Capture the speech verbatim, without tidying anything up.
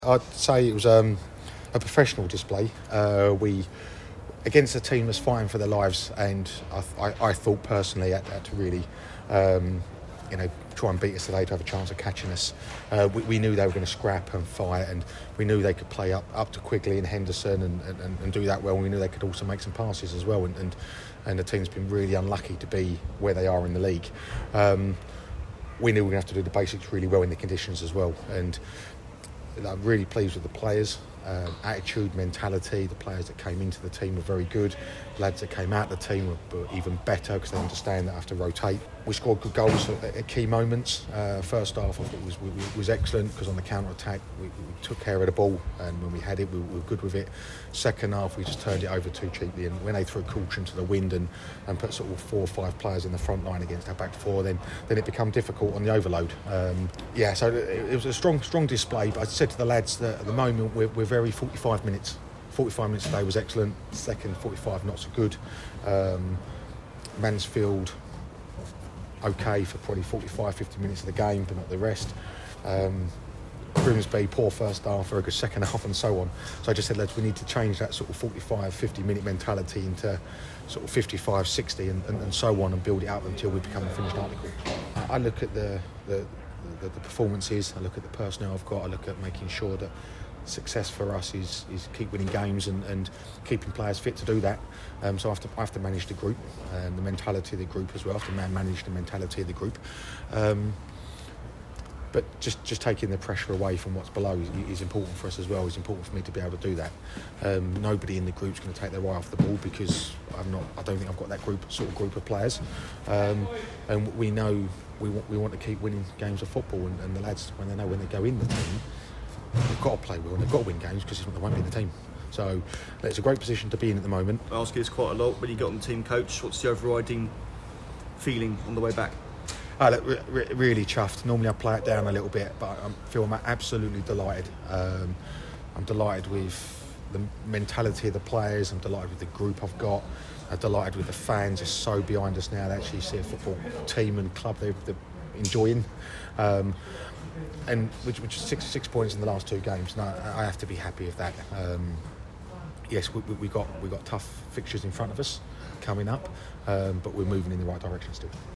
I'd say it was um, a professional display. Uh, we against a team that's fighting for their lives, and I, I, I thought personally had, had to really, um, you know, try and beat us today to have a chance of catching us. Uh, we, we knew they were going to scrap and fight, and we knew they could play up, up to Quigley and Henderson and, and, and do that well. And we knew they could also make some passes as well, and and, and the team's been really unlucky to be where they are in the league. Um, we knew we were going to have to do the basics really well in the conditions as well, and I'm really pleased with the players. Um, attitude, mentality. The players that came into the team were very good. Lads that came out of the team were, were even better because they understand that I have to rotate. We scored good goals at, at key moments. Uh, first half I thought was was excellent because on the counter attack we, we took care of the ball, and when we had it we, we were good with it. Second half we just turned it over too cheaply, and when they threw caution to the wind and, and put sort of four or five players in the front line against our back four, then then it became difficult on the overload. Um, yeah, so it, it was a strong strong display. But I said to the lads that at the moment we're, we're very forty-five minutes. forty-five minutes today was excellent. Second forty-five not so good. Um, Mansfield okay for probably forty-five, fifty minutes of the game, but not the rest. Um, Grimsby poor first half, very good second half, and so on. So I just said, lads, we need to change that sort of forty-five, fifty minute mentality into sort of fifty-five, sixty, and, and, and so on, and build it up until we become a finished article. I, I look at the the, the the performances. I look at the personnel I've got. I look at making sure that success for us is, is keep winning games and, and keeping players fit to do that. Um, so I have, to, I have to manage the group and the mentality of the group as well. I have to man- manage the mentality of the group. Um, but just, just taking the pressure away from what's below is, is important for us as well. It's important for me to be able to do that. Um, nobody in the group's going to take their eye off the ball because I'm not. I don't think I've got that group sort of group of players. Um, and we know we want we want to keep winning games of football, and, and the lads, when they know when they go in the team, they've got to play well and they've got to win games because they won't be in the team. So it's a great position to be in at the moment. I ask you this quite a lot. When you get on the team coach, what's the overriding feeling on the way back? I look re- re- really chuffed. Normally I play it down a little bit, but I feel I'm absolutely delighted. Um, I'm delighted with the mentality of the players. I'm delighted with the group I've got. I'm delighted with the fans are so behind us now. They actually see a football team and club they're, they're enjoying. Um, and which, which is six six points in the last two games. And I, I have to be happy with that. Um, yes, we, we, we got we got tough fixtures in front of us coming up, um, but we're moving in the right direction still.